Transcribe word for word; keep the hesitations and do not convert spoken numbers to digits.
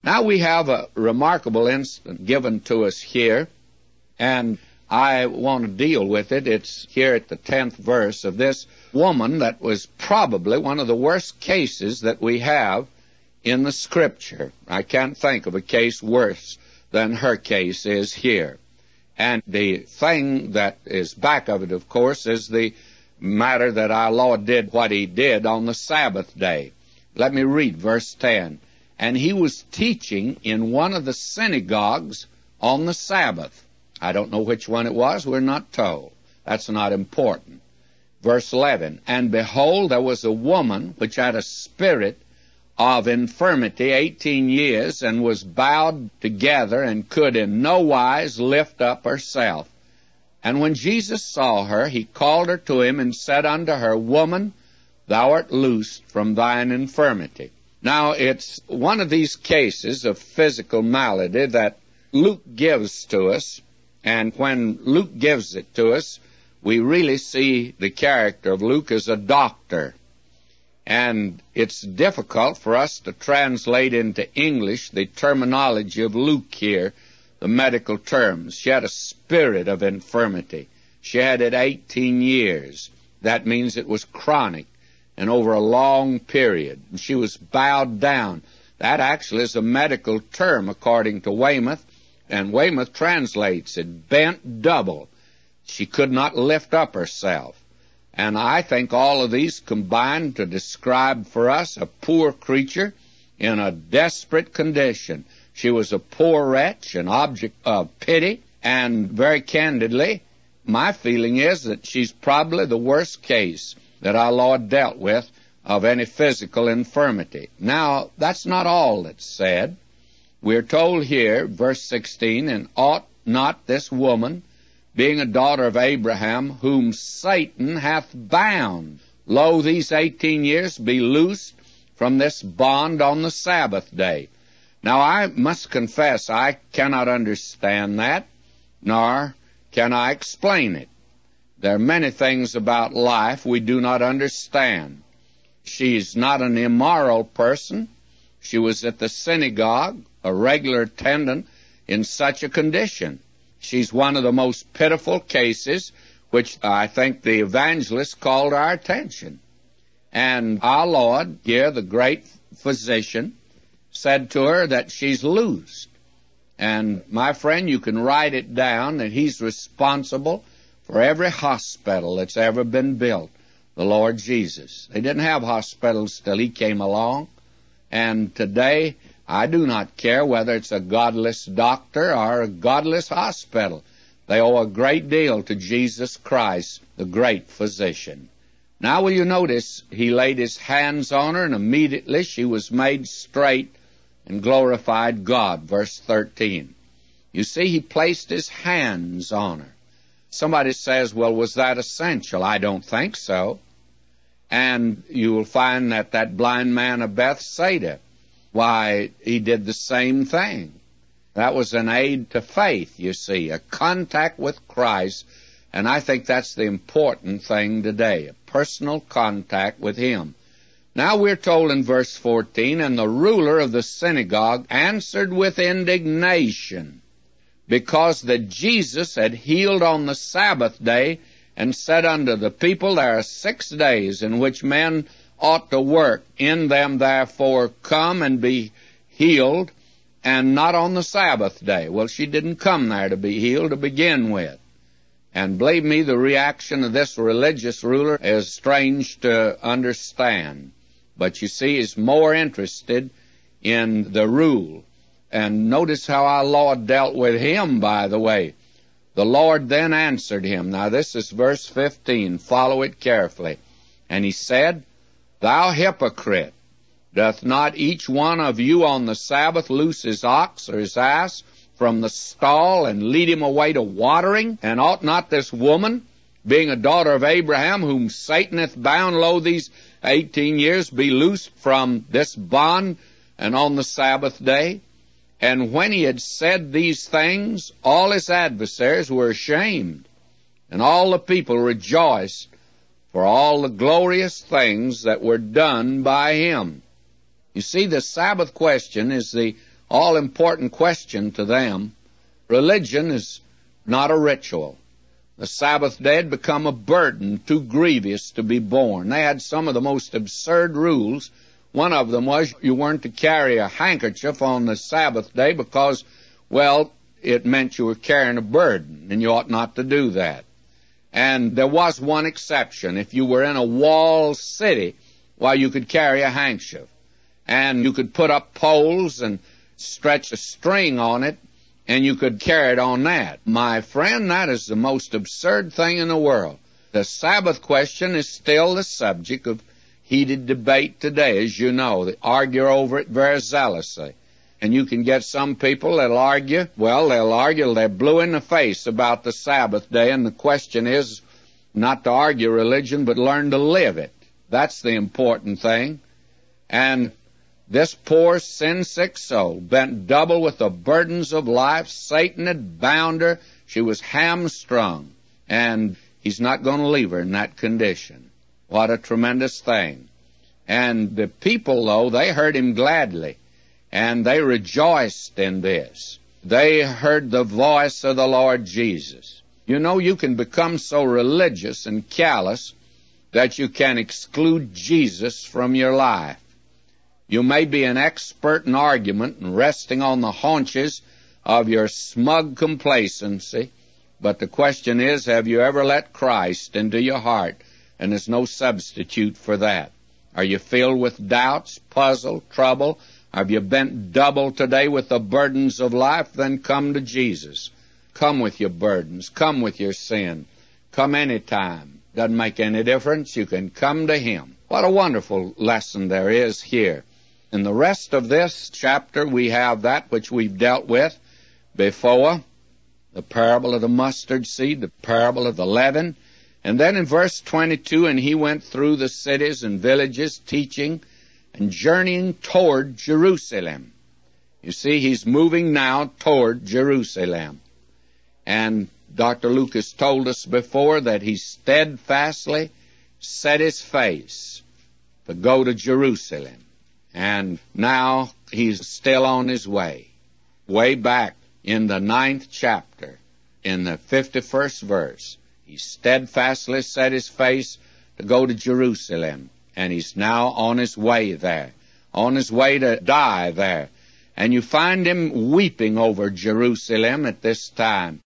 Now we have a remarkable incident given to us here, and I want to deal with it. It's here at the tenth verse of this woman that was probably one of the worst cases that we have in the Scripture. I can't think of a case worse than her case is here. And the thing that is back of it, of course, is the matter that our Lord did what He did on the Sabbath day. Let me read verse ten. And He was teaching in one of the synagogues on the Sabbath. I don't know which one it was. We're not told. That's not important. Verse eleven. And behold, there was a woman which had a spirit of infirmity eighteen years, and was bowed together, and could in no wise lift up herself. And when Jesus saw her, He called her to Him, and said unto her, Woman, thou art loosed from thine infirmity. Now, it's one of these cases of physical malady that Luke gives to us, and when Luke gives it to us, we really see the character of Luke as a doctor. And it's difficult for us to translate into English the terminology of Luke here, the medical terms. She had a spirit of infirmity. She had it eighteen years. That means it was chronic and over a long period. And she was bowed down. That actually is a medical term according to Weymouth, and Weymouth translates it bent double. She could not lift up herself. And I think all of these combine to describe for us a poor creature in a desperate condition. She was a poor wretch, an object of pity, and very candidly, my feeling is that she's probably the worst case that our Lord dealt with of any physical infirmity. Now, that's not all that's said. We're told here, verse sixteen, and ought not this woman, being a daughter of Abraham, whom Satan hath bound, lo, these eighteen years, be loosed from this bond on the Sabbath day. Now, I must confess I cannot understand that, nor can I explain it. There are many things about life we do not understand. She's not an immoral person. She was at the synagogue, a regular attendant in such a condition. She's one of the most pitiful cases which I think the evangelist called our attention. And our Lord, here the great physician, said to her that she's loosed. And my friend, you can write it down that He's responsible for every hospital that's ever been built, the Lord Jesus. They didn't have hospitals till He came along. And today, I do not care whether it's a godless doctor or a godless hospital. They owe a great deal to Jesus Christ, the great physician. Now will you notice He laid His hands on her, and immediately she was made straight and glorified God, verse thirteen. You see, He placed His hands on her. Somebody says, well, was that essential? I don't think so. And you will find that that blind man of Bethsaida, why, he did the same thing. That was an aid to faith, you see, a contact with Christ, and I think that's the important thing today, a personal contact with Him. Now we're told in verse fourteen, and the ruler of the synagogue answered with indignation, because that Jesus had healed on the Sabbath day, and said unto the people, there are six days in which men ought to work. In them therefore come and be healed, and not on the Sabbath day. Well, she didn't come there to be healed to begin with. And believe me, the reaction of this religious ruler is strange to understand. But you see, he's more interested in the rule. And notice how our Lord dealt with him, by the way. The Lord then answered him. Now this is verse fifteen. Follow it carefully. And He said, Thou hypocrite, doth not each one of you on the Sabbath loose his ox or his ass from the stall and lead him away to watering? And ought not this woman, being a daughter of Abraham, whom Satan hath bound, lo, these eighteen years, be loosed from this bond, and on the Sabbath day? And when He had said these things, all His adversaries were ashamed, and all the people rejoiced for all the glorious things that were done by Him. You see, the Sabbath question is the all-important question to them. Religion is not a ritual. The Sabbath day had become a burden too grievous to be borne. They had some of the most absurd rules. One of them was you weren't to carry a handkerchief on the Sabbath day because, well, it meant you were carrying a burden, and you ought not to do that. And there was one exception. If you were in a walled city, well, you could carry a handkerchief. And you could put up poles and stretch a string on it, and you could carry it on that. My friend, that is the most absurd thing in the world. The Sabbath question is still the subject of heated debate today, as you know. They argue over it very zealously. And you can get some people that'll argue, well, they'll argue till they're blue in the face about the Sabbath day, and the question is not to argue religion, but learn to live it. That's the important thing. And this poor sin-sick soul, bent double with the burdens of life, Satan had bound her. She was hamstrung, and he's not going to leave her in that condition. What a tremendous thing. And the people, though, they heard him gladly, and they rejoiced in this. They heard the voice of the Lord Jesus. You know, you can become so religious and callous that you can exclude Jesus from your life. You may be an expert in argument and resting on the haunches of your smug complacency, but the question is, have you ever let Christ into your heart? And there's no substitute for that. Are you filled with doubts, puzzle, trouble? Have you bent double today with the burdens of life? Then come to Jesus. Come with your burdens. Come with your sin. Come anytime. Doesn't make any difference. You can come to Him. What a wonderful lesson there is here. In the rest of this chapter, we have that which we've dealt with before, the parable of the mustard seed, the parable of the leaven. And then in verse twenty-two, and he went through the cities and villages, teaching and journeying toward Jerusalem. You see, he's moving now toward Jerusalem. And Doctor Lucas told us before that he steadfastly set his face to go to Jerusalem. And now he's still on his way. Way back in the ninth chapter, in the fifty-first verse, he steadfastly set his face to go to Jerusalem. And he's now on his way there, on his way to die there. And you find him weeping over Jerusalem at this time.